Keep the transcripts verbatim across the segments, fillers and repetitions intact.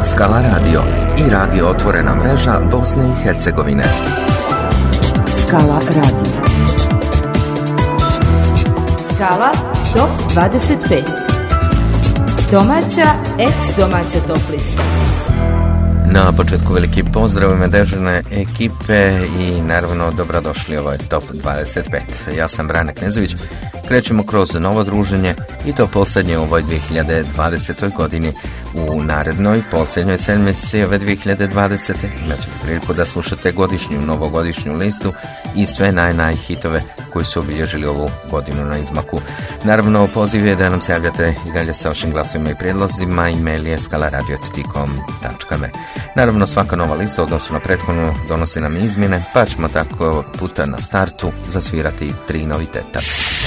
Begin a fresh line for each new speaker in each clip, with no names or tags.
Skala Radio i radio Otvorena mreža Bosne i Hercegovine.
Skala Radio. Skala top dvadeset pet. Domaća, ex-domaća top lista.
Na početku veliki pozdrav ime dežurne ekipe i naravno dobrodošli, ovo je top dvadeset pet. Ja sam Brane Knezović, krećemo kroz novo druženje i to posljednje u ovoj dvije hiljade dvadesetoj godini. U narednoj, posljednjoj sedmici ove dvije hiljade dvadesete imat ćete priliku da slušate godišnju, novogodišnju listu i sve naj, naj hitove koji su obilježili ovu godinu na izmaku. Naravno, poziv je da nam se javljate i dalje sa vašim glasovima i prijedlozima. E-mail je skalaradio at com dot me. Naravno, svaka nova lista odnosno na prethodnu donosi nam izmjene, pa ćemo tako puta na startu zasvirati tri noviteta.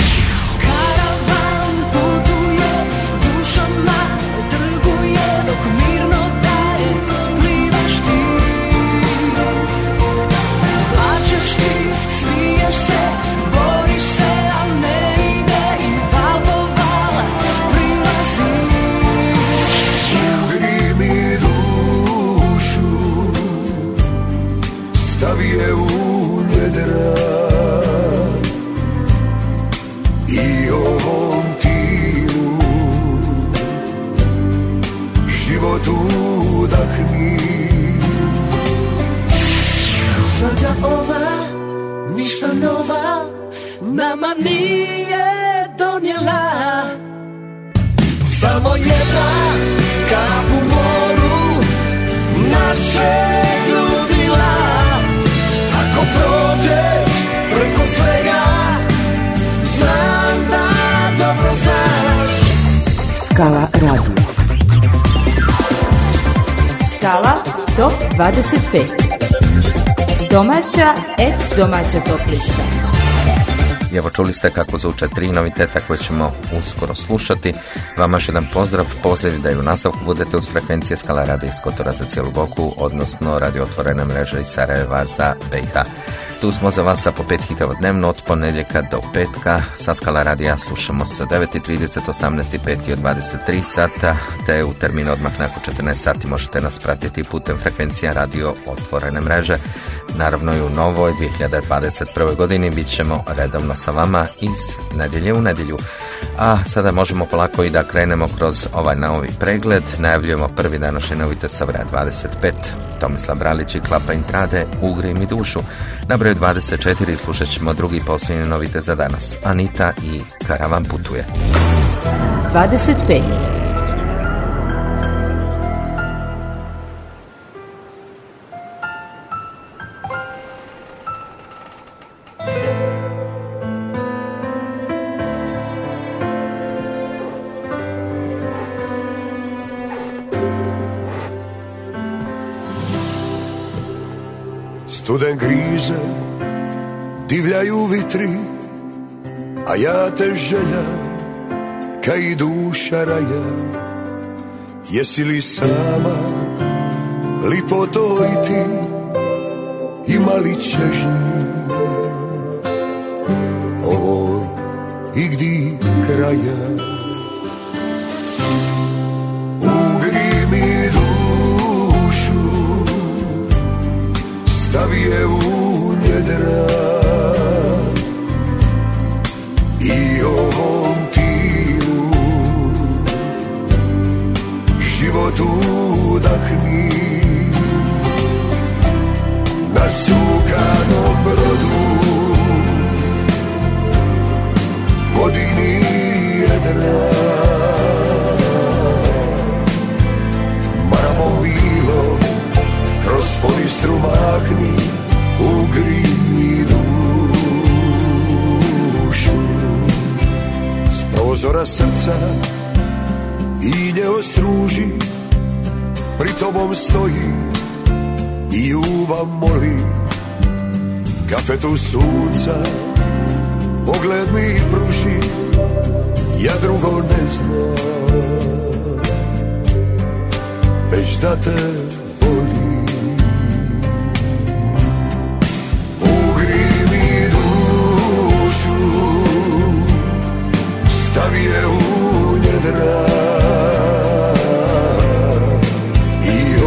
Nama nije donijela samo jedna kap u moru našeg ludila. Ako prođeš preko svega, znam da dobro znaš.
Skala Radio. Skala top dvadeset pet. Domaća, ex-domaća top lista.
Evo, čuli ste kako zvuče tri noviteta koje ćemo uskoro slušati. Vama još jedan pozdrav, poziv da i u nastavku budete uz frekvencije Skala Radio iz Kotora za cijelu Boku, odnosno radio Otvorene mreže iz Sarajeva za B i H. Tu smo za vas sa po pet hitova dnevno od ponedjeljka do petka. Sa Skala Radija slušamo se od devet i trideset, osamnaest i pet i od dvadeset tri sata, te u terminu odmah nakon četrnaest sati možete nas pratiti putem frekvencija radio Otvorene mreže. Naravno i u novoj dvije hiljade dvadeset prve godini bit ćemo redovno sa vama iz nedjelje u nedjelju. A sada možemo polako i da krenemo kroz ovaj novi pregled. Najavljujemo prvi današnji novitet sa broja dvadeset pet. Tomislav Bralić i Klapa Intrade, Ugri mi dušu. Na broju dvadeset četiri slušat ćemo drugi posljednji novitet za danas. Anita i Karavan putuje.
dvadeset pet.
Studen grize, divljaju vitri, a ja te želja, ka i duša raja. Jesi li sama, lipoto i ti, ima li čežnje? Ovo i gdi kraja. Ugri mi dušu, stavi je u njedra i ovom tilu život udahni. Na sukanom brodu podini jedra, maramo bilo kroz ponistru mahni, ugri mi dušu. S prozora srca i nje ostruži, pri tobom stoji i ljubav moli. Kafetu sunca, pogled mi pruži, ja drugo ne znam, već da te volim. Ugri mi dušu, stavi je u njedra i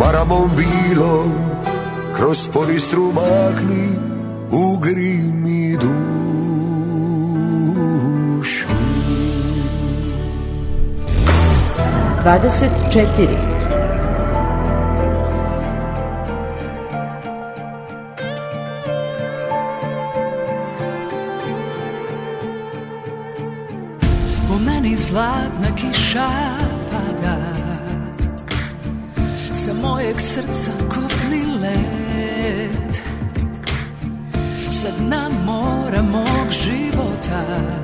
maramom bilom, kroz polistru mahni, ugri mi dušu.
dvadeset četiri.
Po meni zlatna kiša pada, sa mojeg srca kopni led, sa dna mora mog života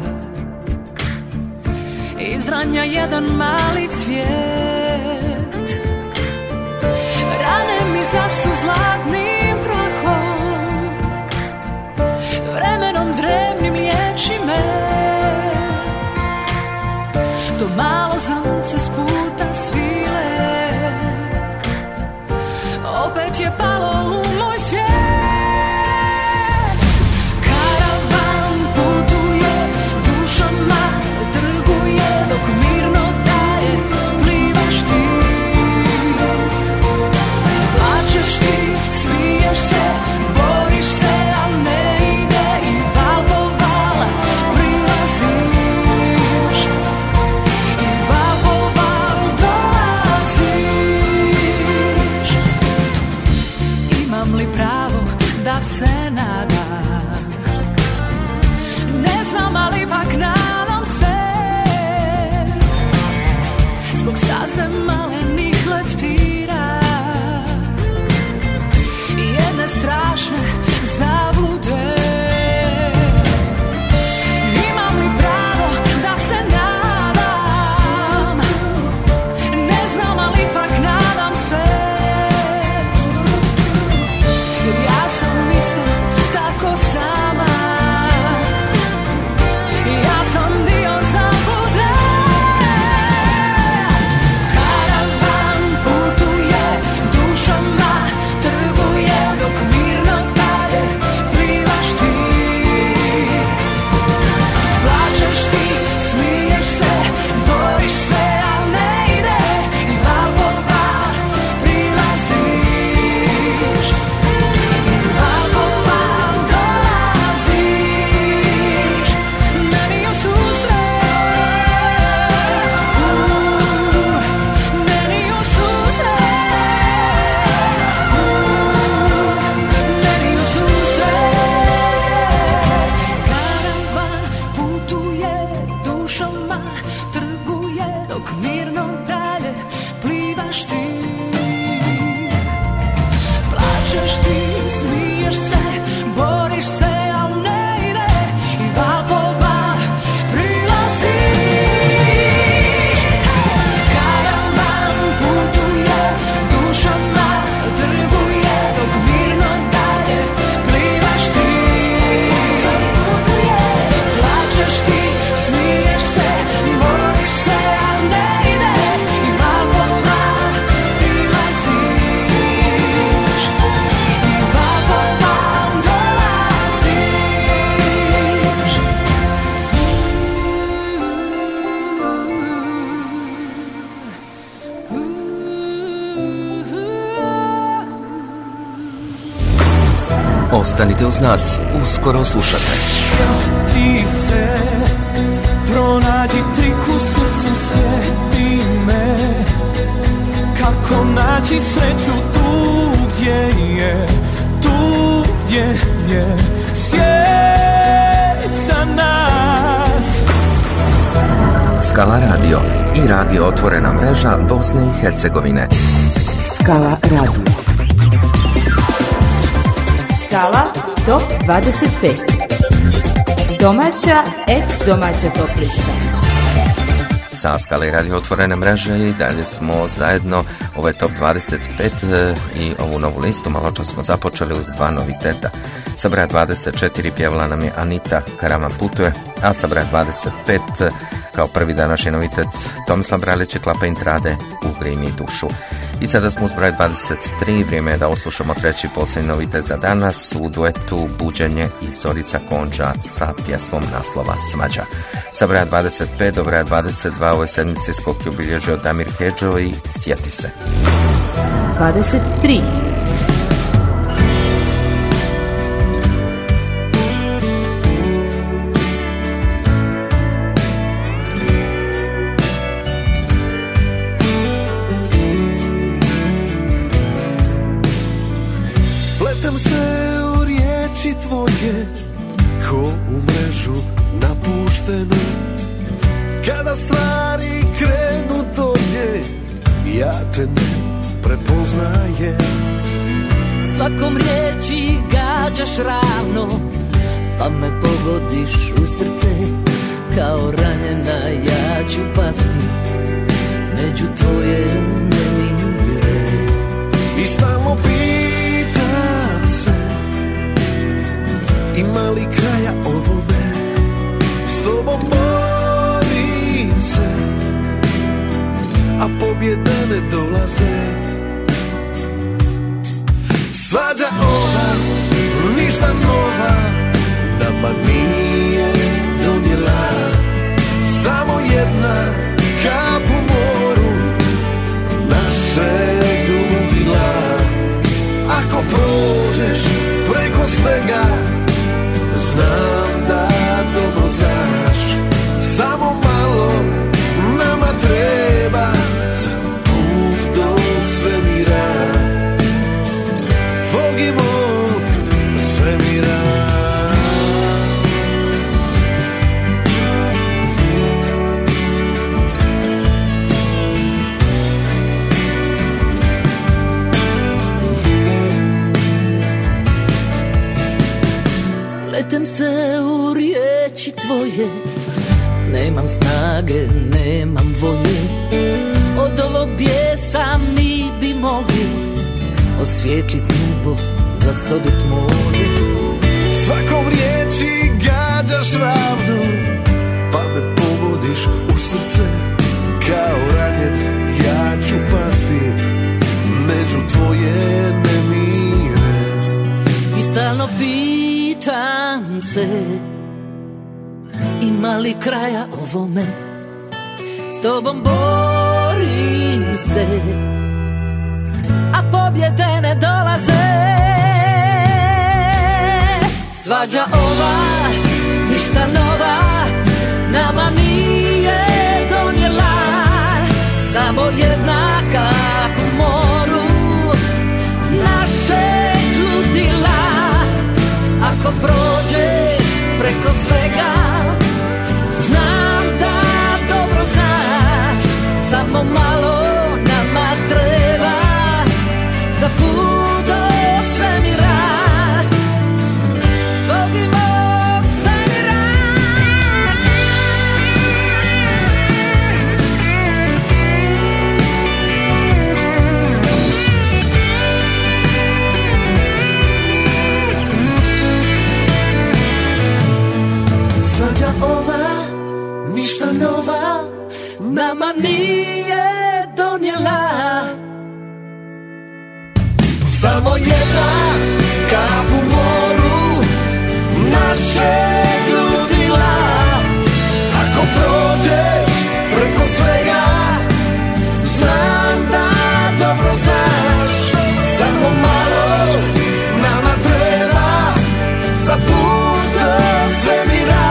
izranja jedan mali cvijet. Rane mi zasu zlatnim prahom, vremenom drevnim liječi me. To malo zrnce s puta svile opet je palo u moj svijet. Karavan putuje dušama, trguje dok mirno daje, plivaš ti, plačeš ti, smiješ se, boriš se, a ne ide i val po val prilaziš, i val po val dolaziš. Imam li pravo da se nadam? Ne znam, ali ipak nadam se. Zbog staze malenih leptira i jedne strašne zablude. Imam li pravo da se nadam? Ne znam, ali ipak nadam se. Jer ja sam isto tako sama, ja sam dio zablude. Karavan putuje dušama, trguje dok mirno daje, plivaš ti, plačeš ti, smiješ se, boriš se, a ne ide i val po val prilaziš, i val po val dolaziš meni u susret, u, meni u susret, u, meni u susret. Karavan putuje dušama, trguje dok mirno dalje, plivaš ti, plačeš ti, smiješ se, boriš se, al ne ide i val po val prilaziš. Karavan putuje dušama, trguje dok mirno dalje, plivaš ti, plačeš ti, smiješ se, boriš se, al ne ide i val po val prilaziš, i val po val dolaziš.
Ostanite uz nas, uskoro slušate.
Ti se pronađi trik u srcu, sjeti me kako naći sreću tu gdje je, tu gdje je svijet za nas.
Skala radio i radio Otvorena mreža Bosne i Hercegovine.
Skala radio. Skala top dvadeset pet. Domaća, ex-domaća top lista.
Sa Skale radio Otvorene mreže i dalje smo zajedno. Ovo je top dvadeset pet i ovu novu listu malo čas smo započeli uz dva noviteta. Sa broja dvadeset četiri pjevala nam je Anita, Karavan putuje, a sa broja dvadeset pet kao prvi današnji novitet Tomislav Bralić i Klapa Intrade, Ugri mi dušu. I sada smo uz broj dvadeset tri, vrijeme je da oslušamo treći posljednji novitet za danas u duetu Buđenje i Zorica Konđa sa pjesmom naslova Svađa. Sa broja dvadeset pet do broja dvadeset dva ovoj sedmici skok je obilježio Damir Hedžo i Sjeti se.
dvadeset tri.
Pletem se u riječi tvoje, ko u mrežu napuštenu. Kada stvari krenu dolje, ja te ne prepoznajem.
Svakom riječi gađaš ravno, pa me pogodiš u srce. Kao ranjena ja ću pasti među tvoje nemire.
I stalno pitam se, ima li kraja ovome? S tobom borim se, a pobjede ne dolaze. Svađa ova, ništa nova, nama nije donijela. Samo jedna kap u moru našeg ludila. Ako prođeš preko svega, znam da dobro znaš. Samo malo nama treba za put do svemira, tvog i mog svemira.
Pletem se u riječi tvoje, nemam snage, nemam volje. Od ovog bijesa mi bi mogli osvijetlit nebo, zasodit more.
Svakom riječi gađaš ravno, pa me pogodiš u srce. Kao ranjen ja ću pasti među tvoje nemire.
I stalno pitam se, ima li kraja ovome? S tobom borim se, a pobjede ne dolaze. Svađa ova, ništa nova, nama nije donijela. Samo jedna kap u moru našeg ludila. Ako prođeš preko svega, znam da dobro znaš. Samo malo nama treba za put do svemira, tvog i mog svemira.
Svađa ova, ništa nova,
Nama nije donijela.
samo jedna kap u moru našeg ludila. Ako prođeš preko svega, znam da dobro znaš. Samo malo nama treba za put do svemira.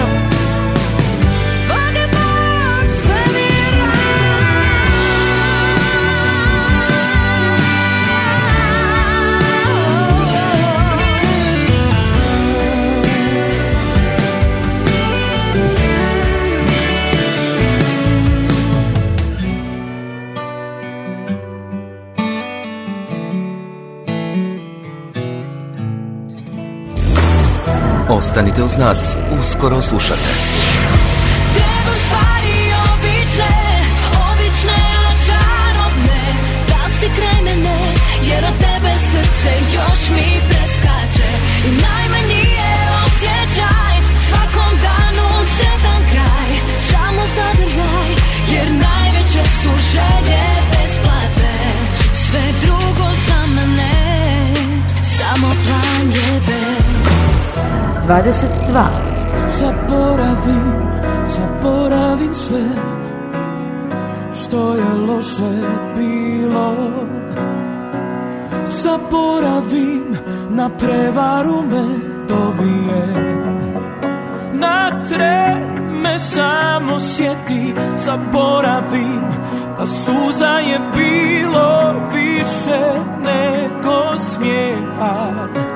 Ostanite uz nas, uskoro slušate.
Treba stvari obične, obične, a čarobne. Da si kraj mene, jer od tebe srce još mi preskače. I najmanji je osjećaj, svakom danu sretan kraj. Samo zadrljaj, jer najveće su želje besplatne. Sve drugo za mene, samo plan jebe.
dvadeset dva.
Zaboravim, zaboravim sve što je loše bilo. zaboravim, na prevaru me dobijem. Na treme samo sjeti, zaboravim, da suza je bilo više nego smijeha.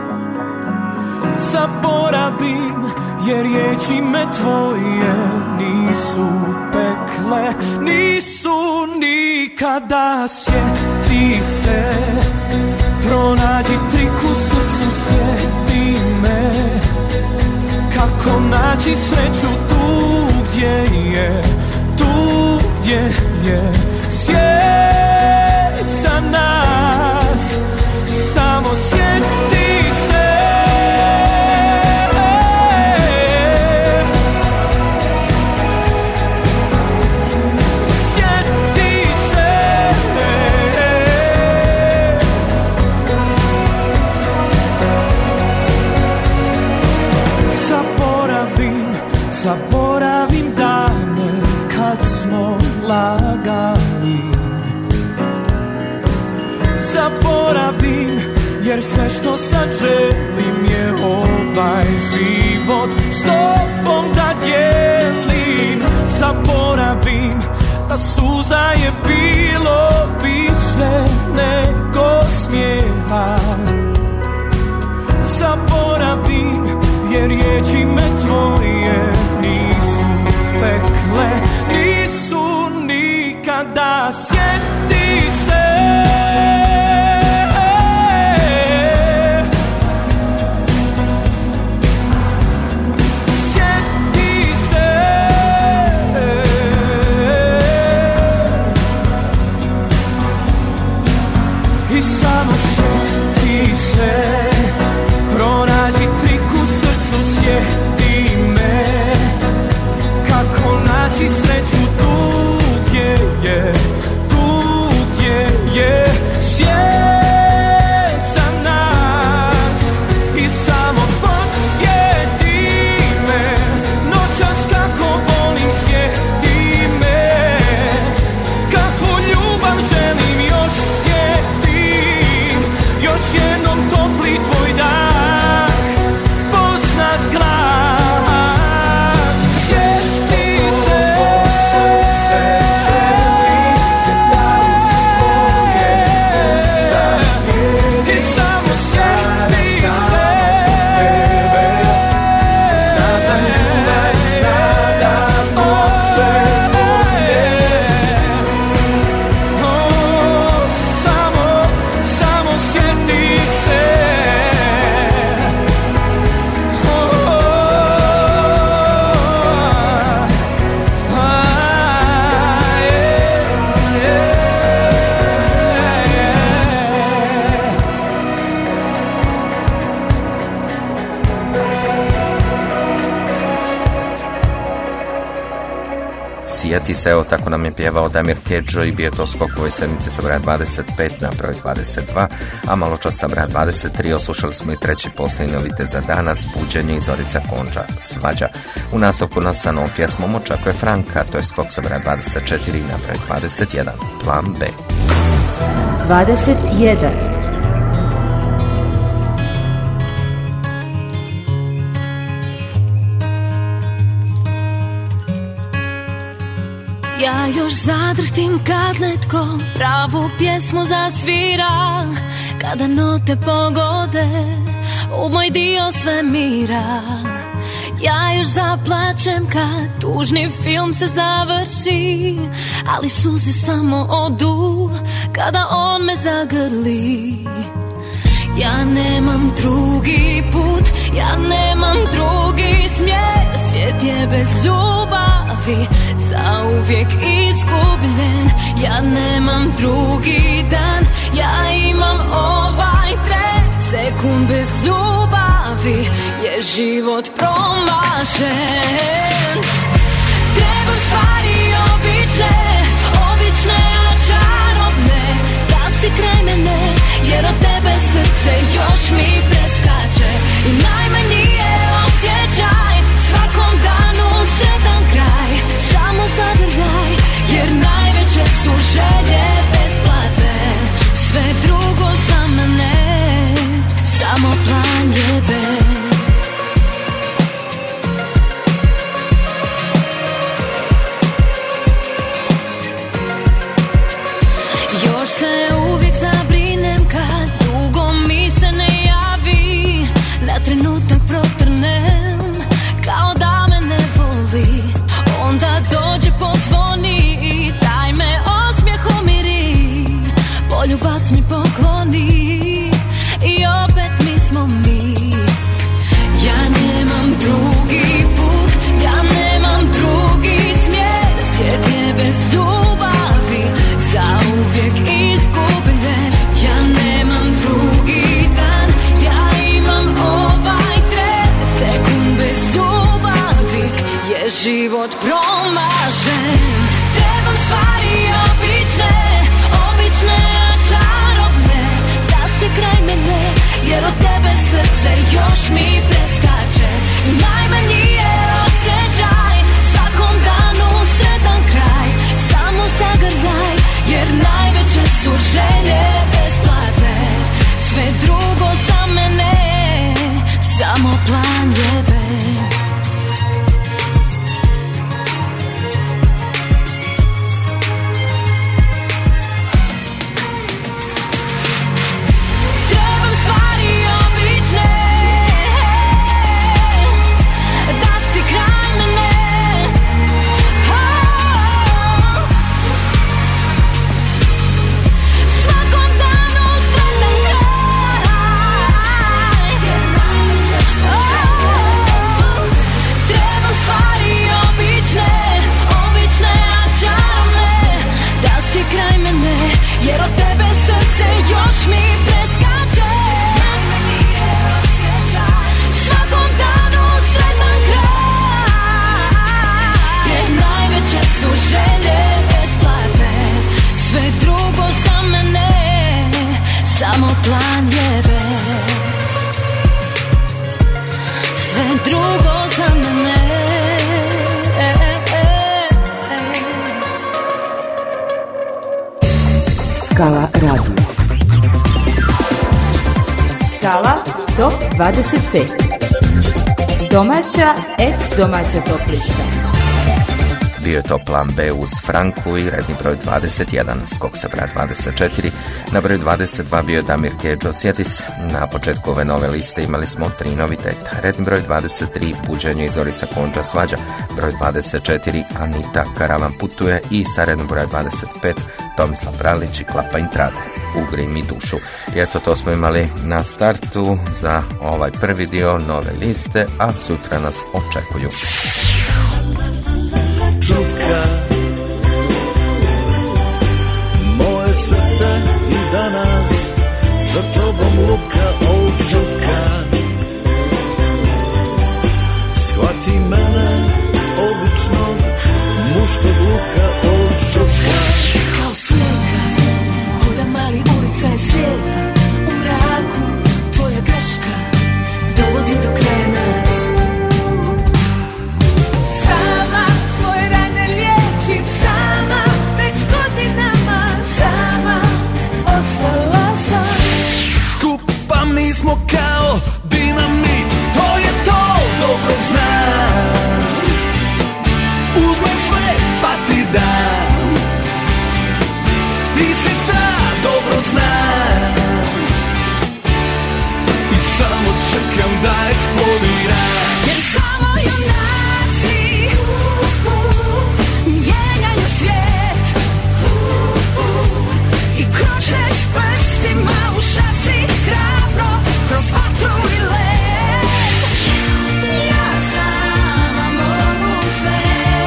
Zaboravim, jer riječi me tvoje nisu pekle, nisu nikada. Sjeti se, pronađi trik u srcu, sjeti me, kako naći sreću tu gdje je, tu gdje je svijet za nas. Samo sjeti se, sjeti se, zaboravim, zaboravim dane kad smo lagali. Zaboravim, jer sve što sad želim je ovaj život s tobom da dijelim. Zaboravim, da suza je bilo više nego smijeha. Zaboravim, jer riječi me tvoje nisu pekle, nisu nikada. Sjeti se, sjeti se, i samo sjeti se, pronađi trik u srcu, sjeti me, kako naći sreću tu gdje je, tu gdje je svijet za nas. I samo podsjeti me, noćas kako volim, sjeti me, kakvu ljubav želim još sjetim, još jednom topli tvoj dah, poznat glas. Sjeti se, i samo sjeti se, zna za ljubav, zna da može bolje. O, samo, samo sjeti se. O, a, je, je, je.
Sjeti se, evo tako nam je pjevao Damir Kedžo i bio to skok ove sedmice sa broja dvadeset pet na broj dvadeset dva, a malo čas sa broja dvadeset tri oslušali smo i treći posljednji novite za danas, Buđenje i Zorica Konđa, Svađa. U nastavku nas sa novom pjesmom očekuje Franka, to je skok sa broja dvadeset četiri na broj dvadeset jedan, Plan B.
dvadeset jedan.
Ja još zadrhtim kad netko pravu pjesmu zasvira, kada note pogode u moj dio svemira. Ja još zaplačem kad tužni film se završi, ali suze samo odu kada on me zagrli. Ja nemam drugi put, ja nemam drugi smjer, svijet je bez ljubavi zauvijek izgubljen. Ja nemam drugi dan, ja imam ovaj tren, sekund bez ljubavi je život promašen. Trebam stvari obične, obične a čarobne, da si kraj mene, jer od tebe srce još mi preskače. I najmanji je osjećaj, svakom danu sretan kraj, samo zagrljaj, jer najveće su želje besplatne, sve drugo za mene. mi pokloni i opet mi smo mi. Ja nemam drugi put, ja nemam drugi smjer. Svijet je bez ljubavi zauvijek izgubljen. Ja nemam drugi dan, ja imam ovaj tren. Sekund bez ljubavi je život promašen. Trebam stvari obične, obične a čarobne, da si kraj mene, jer od tebe srce još mi preskače. I najmanji je osjećaj, svakom danu sretan kraj. Samo zagrljaj, jer najveće su želje besplatne. Sve drugo za mene, samo planjeve. Jer od tebe srce još mi preskače. Najmanji je osjećaj, svakom danu sretan kraj. Jer najveće su želje besplatne. Sve drugo za mene, samo planjeve. Sve drugo za mene.
Skala radio. Skala top dvadeset pet. Domaća, ex-domaća top lista.
Bio je to plan B uz Franku i redni broj dvadeset jedan, skok sa broja dvadeset četiri. Na broju dvadeset dva bio je Damir Kedžo Sjetis. Na početku ove nove liste imali smo tri noviteta. Redni broj dvadeset tri, Buđenje i Zorica Konđa Svađa. Broj dvadeset četiri, Anita Karavan putuje. I sa rednom broja dvadeset pet, Tomislav Bralić i Klapa Intrade, Ugri mi dušu. I eto, to smo imali na startu za ovaj prvi dio nove liste, a sutra nas očekuju
Čutka, moje srce i danas za tobom luka od čutka. Shvati mene običnog muškog luka od čutka.
Kao slijeka, hoda mali ulica je slijepa. U mraku tvoja greška dovodi do kraja nas. Sama svoje rane liječim, sama već godinama, sama ostala sam.
Skupa mi smo kao dinamit, to je to, dobro znam. Uzmem sve pa ti dam, ti si ta, dobro znam. I samo čekam da eksplodiram.
Jer samo junaci mijenjaju svijet i kroče s prstima u šaci hrabro kroz vatru i led. Ja sama mogu sve,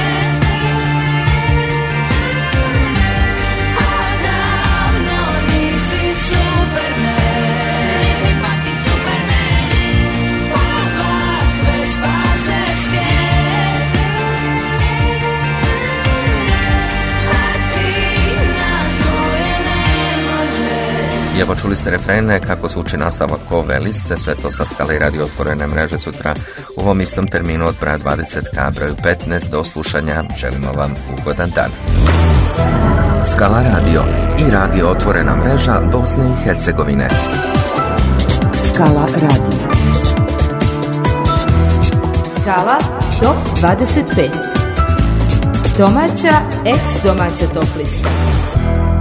a davno nisi Superman, nisi fucking Superman. Ovakve spase svijet, a ti na svoje ne možeš.
I evo, čuli ste refrene kako zvuči nastavak ove liste, sve to sa Skale radio otvorene mreže sutra u ovom istom terminu od broja dvadeset ka broju petnaest. Do slušanja, želimo vam ugodan dan. Skala radio i radio otvorena mreža Bosne i Hercegovine.
Skala radio. Skala top dvadeset pet. Domaća, ex-domaća top lista.